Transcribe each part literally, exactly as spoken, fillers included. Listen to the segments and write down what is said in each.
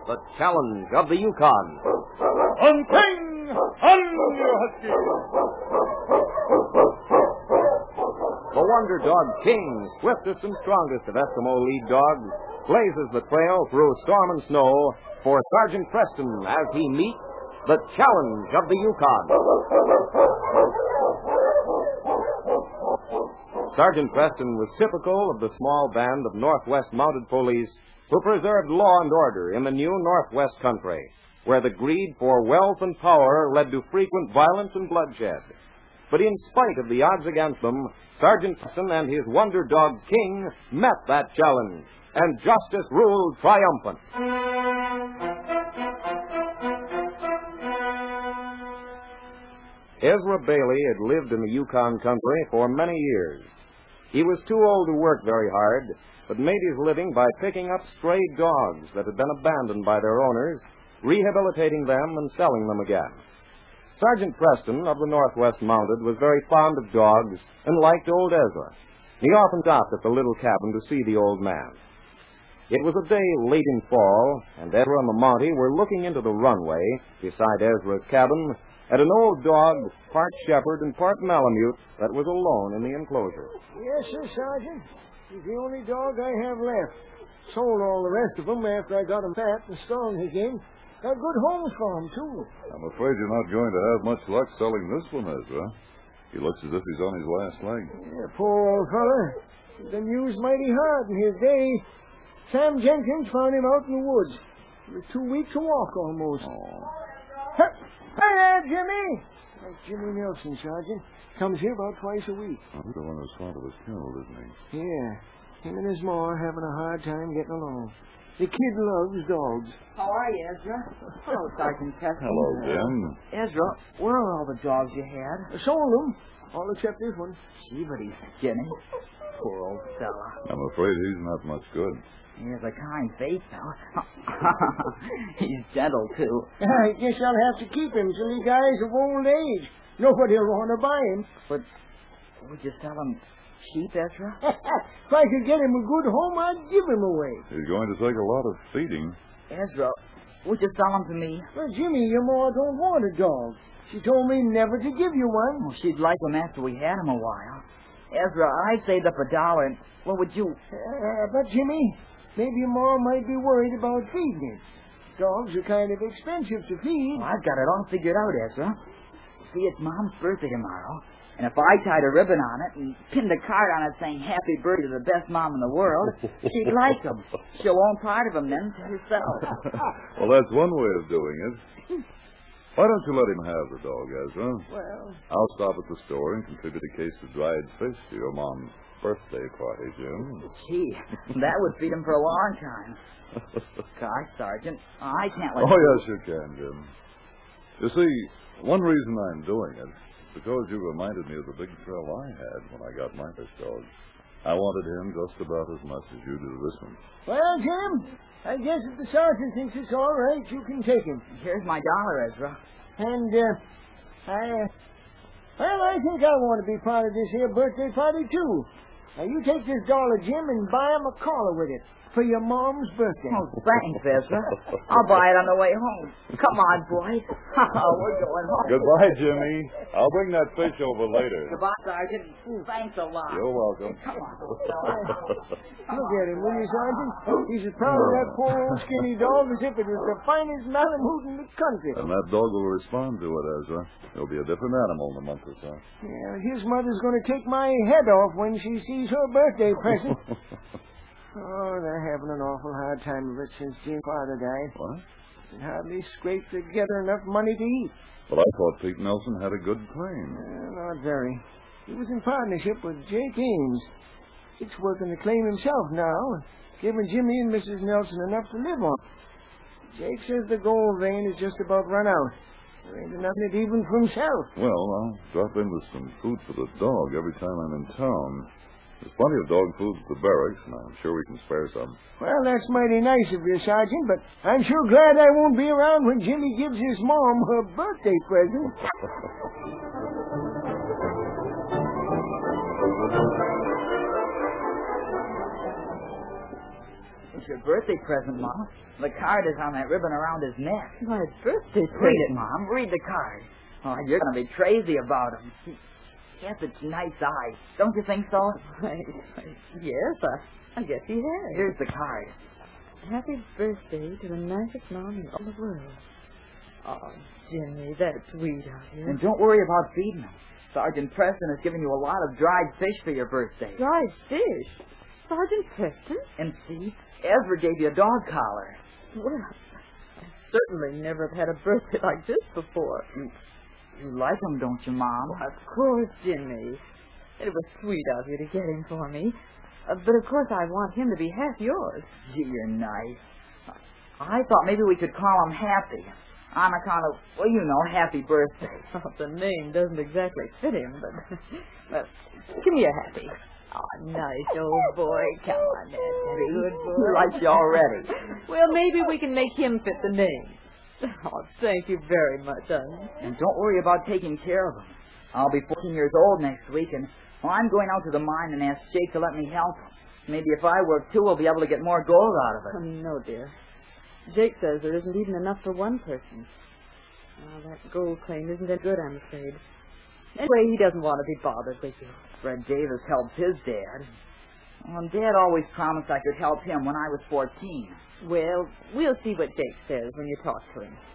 the challenge of the Yukon. On King, on you husky! The Wonder Dog King, swiftest and strongest of Eskimo lead dogs, blazes the trail through storm and snow for Sergeant Preston as he meets the challenge of the Yukon. Sergeant Preston was typical of the small band of Northwest Mounted Police who preserved law and order in the new Northwest country, where the greed for wealth and power led to frequent violence and bloodshed. But in spite of the odds against them, Sergeant Preston and his Wonder Dog King met that challenge, and justice ruled triumphant. Ezra Bailey had lived in the Yukon country for many years. He was too old to work very hard, but made his living by picking up stray dogs that had been abandoned by their owners, rehabilitating them and selling them again. Sergeant Preston of the Northwest Mounted was very fond of dogs and liked old Ezra. He often stopped at the little cabin to see the old man. It was a day late in fall, and Ezra and the Mountie were looking into the runway beside Ezra's cabin at an old dog, part shepherd and part malamute, that was alone in the enclosure. Yes, sir, Sergeant. He's the only dog I have left. Sold all the rest of them after I got him fat and strong again. Got good homes for him, too. I'm afraid you're not going to have much luck selling this one, Ezra. He looks as if he's on his last leg. Yeah, poor old fella. He's been used mighty hard in his day. Sam Jenkins found him out in the woods. He was too weak to walk almost. Oh. Hey, hey there, Jimmy. That's Jimmy Nelson, Sergeant. Comes here about twice a week. Oh, he's the one whose father was killed, isn't he? Yeah. Him and his ma are having a hard time getting along. The kid loves dogs. How are you, Ezra? Hello, Sergeant Preston. Hello, Jim. Ezra, where are all the dogs you had? I sold them, all except this one. Gee, but he's skinny. Poor old fella. I'm afraid he's not much good. He has a kind face, fella. He's gentle, too. I guess I'll have to keep him till he dies of old age. Nobody'll want to buy him. But would you sell him cheap, Ezra? If I could get him a good home, I'd give him away. He's going to take a lot of feeding. Ezra, would you sell him to me? Well, Jimmy, your ma don't want a dog. She told me never to give you one. Oh, she'd like him after we had him a while. Ezra, I saved up a dollar, and what would you... Uh, but, Jimmy, maybe your ma might be worried about feeding it. Dogs are kind of expensive to feed. Well, I've got it all figured out, Ezra. See, it's Mom's birthday tomorrow, and if I tied a ribbon on it and pinned a card on it saying happy birthday to the best mom in the world, she'd like him. She'll own part of him then to herself. Well, that's one way of doing it. Why don't you let him have the dog, Ezra? Well... I'll stop at the store and contribute a case of dried fish to your mom's birthday party, Jim. Gee, that would feed him for a long time. Gosh, Sergeant, I can't let... Oh, yes, you can, Jim. You see, one reason I'm doing it is because you reminded me of the big thrill I had when I got my fish dog. I wanted him just about as much as you do this one. Well, Jim, I guess if the sergeant thinks it's all right, you can take him. Here's my dollar, Ezra. And, uh, I, uh, well, I think I want to be part of this here birthday party, too. Now, you take this dollar, Jim, and buy him a collar with it for your mom's birthday. Oh, thanks, Ezra. I'll buy it on the way home. Come on, boys. We're going home. Goodbye, Jimmy. I'll bring that fish over later. Goodbye, Sergeant. Thanks a lot. You're welcome. Come on. Look at him, will you, Sergeant? He's as proud of that poor old skinny dog as if it was the finest Malamute in the country. And that dog will respond to it, Ezra. He'll be a different animal in a month or so. Yeah, his mother's going to take my head off when she sees her birthday present. Oh, they're having an awful hard time of it since Jim's father died. What? They hardly scraped together enough money to eat. But I thought Pete Nelson had a good claim. Uh, not very. He was in partnership with Jake Ames. He's working the claim himself now, giving Jimmy and Missus Nelson enough to live on. Jake says the gold vein is just about run out. There ain't enough in it even for himself. Well, I'll drop in with some food for the dog every time I'm in town. There's plenty of dog food at the barracks, and I'm sure we can spare some. Well, that's mighty nice of you, Sergeant, but I'm sure glad I won't be around when Jimmy gives his mom her birthday present. It's your birthday present, Mom. The card is on that ribbon around his neck. My birthday present? Read it, Mom. Read the card. Oh, you're going to be crazy about him. He has such nice eyes. Don't you think so? I, I, yes, I, I guess he has. Here's the card. Happy birthday to the nicest mom in all the world. Oh, Jimmy, that's sweet of you. And don't worry about feeding him. Sergeant Preston has given you a lot of dried fish for your birthday. Dried fish? Sergeant Preston? And see, Ezra gave you a dog collar. Well, I certainly never have had a birthday like this before. You, you like him, don't you, Mom? Of course, Jimmy. It was sweet of you to get him for me. Uh, but of course I want him to be half yours. Gee, you're nice. I thought maybe we could call him Happy. On account of, well, you know, happy birthday. Well, the name doesn't exactly fit him, but... Well, give me a Happy. Oh, nice old boy. Come on, that's a good boy. He likes you already. Well, maybe we can make him fit the name. Oh, thank you very much, honey. And don't worry about taking care of him. I'll be fourteen years old next week, and well, I'm going out to the mine and ask Jake to let me help him. Maybe if I work, too, we'll be able to get more gold out of it. Oh, no, dear. Jake says there isn't even enough for one person. Oh, that gold claim isn't that good, I'm afraid. Anyway, he doesn't want to be bothered with you. Fred Davis helped his dad. Well, Dad always promised I could help him when I was fourteen. Well, we'll see what Jake says when you talk to him.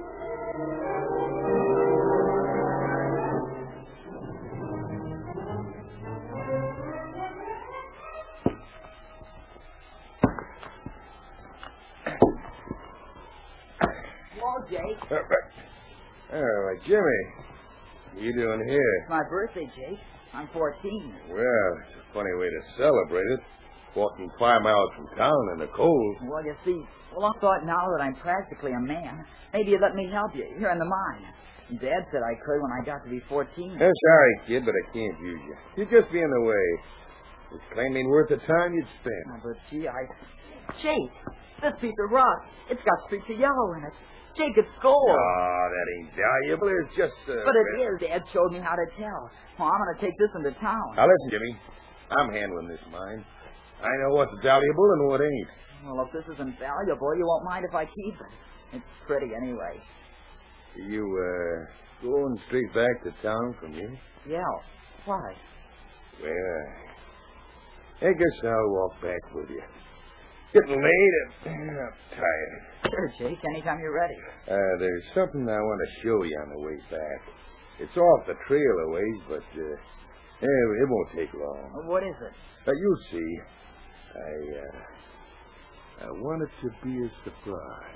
Hello, Jake. Uh, uh, Jimmy, what you doing here? It's my birthday, Jake. I'm fourteen. Well, it's a funny way to celebrate it. Walking five miles from town in the cold. Well, you see, well, I thought now that I'm practically a man, maybe you'd let me help you here in the mine. Dad said I could when I got to be fourteen. I'm sorry, kid, but I can't use you. You'd just be in the way. This claim ain't worth the time you'd spend. Oh, but, gee, I... Jake, this piece of rock, it's got streaks of yellow in it. Jake, it's gold. Oh, that ain't valuable. It's just... Uh, but it is. Dad showed me how to tell. Well, I'm going to take this into town. Now, listen, Jimmy. I'm handling this mine. I know what's valuable and what ain't. Well, if this isn't valuable, you won't mind if I keep it. It's pretty anyway. You, uh, going straight back to town from here? Yeah. Why? Well, I guess I'll walk back with you. Getting late and I'm tired. Sure, Jake. Anytime you're ready. Uh, there's something I want to show you on the way back. It's off the trail a ways, but, uh, eh, it won't take long. Well, what is it? Uh, you'll see. I, uh, I want it to be a surprise.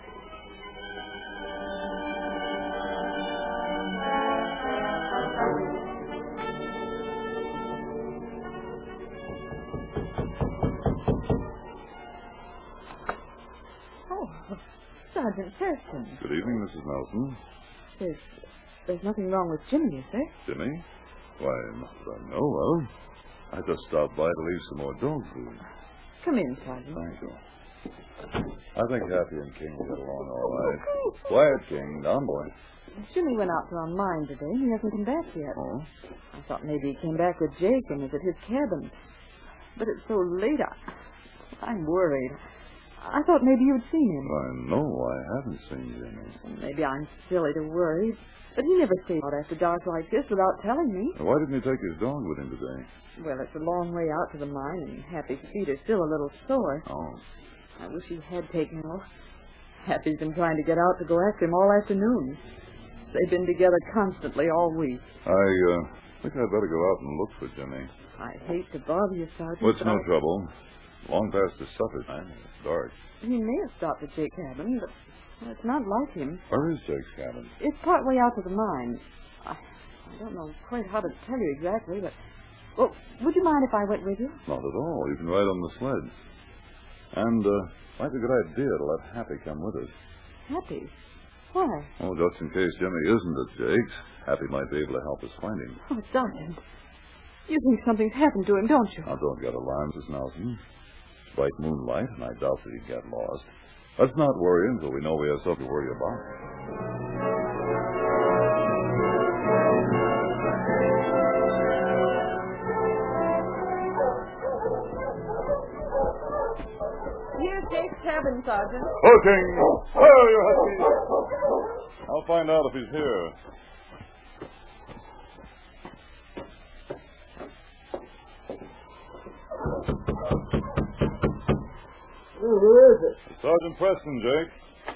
Oh, Sergeant Preston. Good evening, Missus Nelson. There's, there's nothing wrong with Jimmy, is there? Jimmy? Why, not that I know of. I just stopped by to leave some more dog food. Come in, Sergeant. Thank you. I think Happy and King will get along all right. Quiet, King. Down, boy. Jimmy went out to our mine today. He hasn't come back yet. Oh? I thought maybe he came back with Jake and was at his cabin. But it's so late, I, I'm worried. I thought maybe you'd seen him. I know I haven't seen Jimmy. Maybe I'm silly to worry, but he never stays out after dark like this without telling me. Why didn't he take his dog with him today? Well, it's a long way out to the mine, and Happy's feet are still a little sore. Oh. I wish he had taken off. Happy's been trying to get out to go after him all afternoon. They've been together constantly all week. I, uh, think I'd better go out and look for Jimmy. I hate to bother you, Sergeant. Well, it's no I... trouble. Long past his supper time. It's dark. He may have stopped at Jake's cabin, but well, it's not like him. Where is Jake's cabin? It's part way out to the mine. I, I don't know quite how to tell you exactly, but... Well, would you mind if I went with you? Not at all. You can ride on the sled. And, uh, might be a good idea to let Happy come with us. Happy? Why? Oh, just in case Jimmy isn't at Jake's, Happy might be able to help us find him. Oh, Sergeant. You think something's happened to him, don't you? Now, don't get alarmed, Miss Nelson. It's bright moonlight, and I doubt that he'd get lost. Let's not worry until we know we have something to worry about. here's Jake's cabin, Sergeant. Okay. Where are you, Husky? I'll find out if he's here. Who is it? Sergeant Preston, Jake.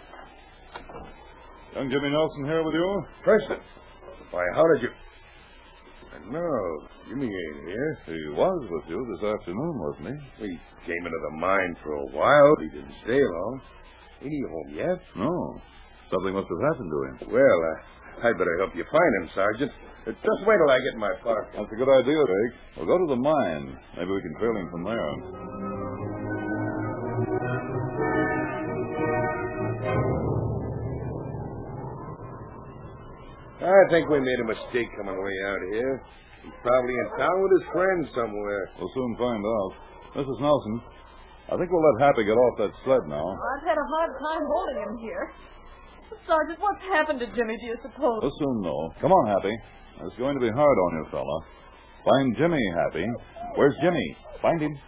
Young Jimmy Nelson here with you? Preston. Why, how did you... No, Jimmy ain't here. He was with you this afternoon, wasn't he? He came into the mine for a while. He didn't stay long. Ain't he home yet? No. Something must have happened to him. Well, uh, I'd better help you find him, Sergeant. Uh, Just wait till I get my park. That's a good idea, Jake. We'll go to the mine. Maybe we can trail him from there. I think we made a mistake coming way out here. He's probably in town with his friends somewhere. We'll soon find out. Missus Nelson, I think we'll let Happy get off that sled now. I've had a hard time holding him here. Sergeant, what's happened to Jimmy, do you suppose? We'll soon know. Come on, Happy. It's going to be hard on you, fella. Find Jimmy, Happy. Where's Jimmy? Find him.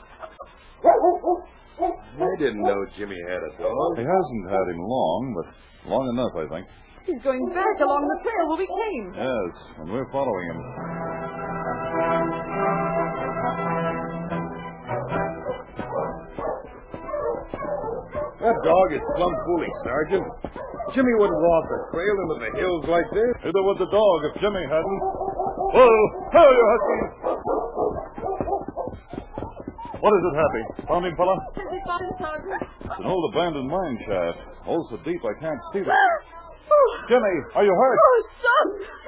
I didn't know Jimmy had a dog. He hasn't had him long, but long enough, I think. He's going back along the trail where we came. Yes, and we're following him. That dog is plumb foolish, Sergeant. Jimmy wouldn't walk the trail into the hills like this. Neither would the dog if Jimmy hadn't. Whoa! Whoa, you husky! What is it, Happy? Found him, fella? Did we find him, Sergeant? It's an old abandoned mine shaft. Hole so deep I can't see it. Jimmy, are you hurt? Oh, son!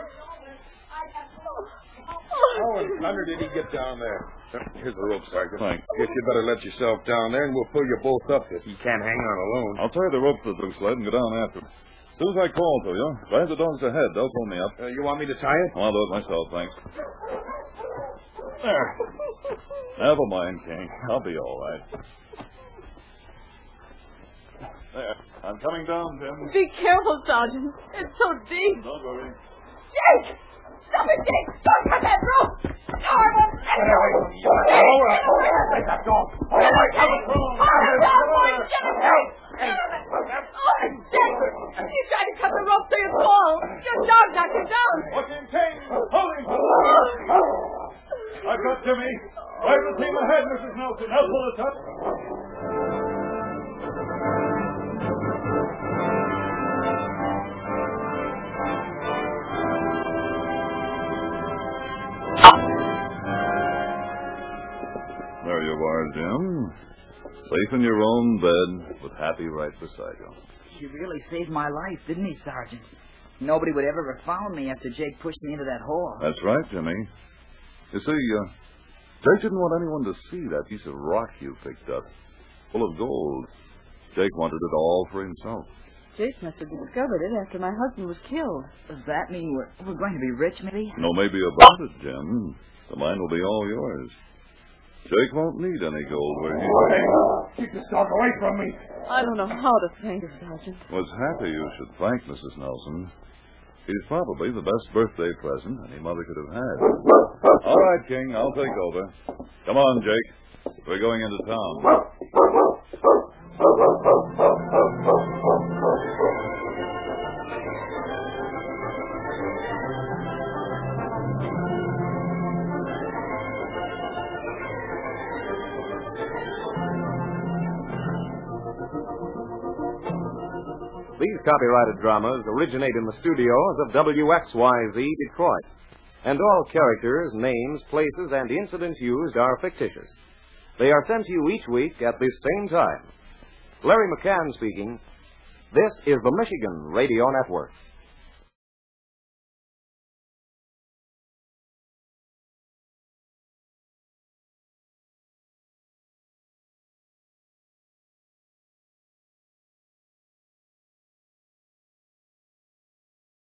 How in thunder did he get down there? Here's the rope, Sergeant. Thanks. Guess you better let yourself down there, and we'll pull you both up if you can't hang on alone. I'll tie the rope to the sled and go down after him. As soon as I call to you, drive the dogs ahead. They'll pull me up. Uh, you want me to tie it? I'll do it myself, thanks. There. Never mind, King. I'll be all right. There. I'm coming down, Jim. Be careful, Sergeant. It's so deep. Don't worry. Jake! Stop it, Jake! Don't cut that rope! No, I won't let Get away from me. All right. Let that go. All right. Have it thrown. Oh, Jake! You tried to cut the rope so you'd fall. Your dog knocked you down. Watch him, King. Hold him. I've got Jimmy. Drive the team ahead, Missus Nelson. I'll pull us up. There you are, Jim. Safe in your own bed with Happy right beside you. He really saved my life, didn't he, Sergeant? Nobody would ever have found me after Jake pushed me into that hole. That's right, Jimmy. You see, uh, Jake didn't want anyone to see that piece of rock you picked up, full of gold. Jake wanted it all for himself. Jake must have discovered it after my husband was killed. Does that mean we're, we're going to be rich, maybe? No maybe about it, Jim. The mine will be all yours. Jake won't need any gold where he is. Keep this dog away from me. I don't know how to thank you, Sergeant. Was happy you should thank Missus Nelson. He's probably the best birthday present any mother could have had. All right, King, I'll take over. Come on, Jake. We're going into town. These copyrighted dramas originate in the studios of W X Y Z Detroit, and all characters, names, places, and incidents used are fictitious. They are sent to you each week at this same time. Larry McCann speaking. This is the Michigan Radio Network.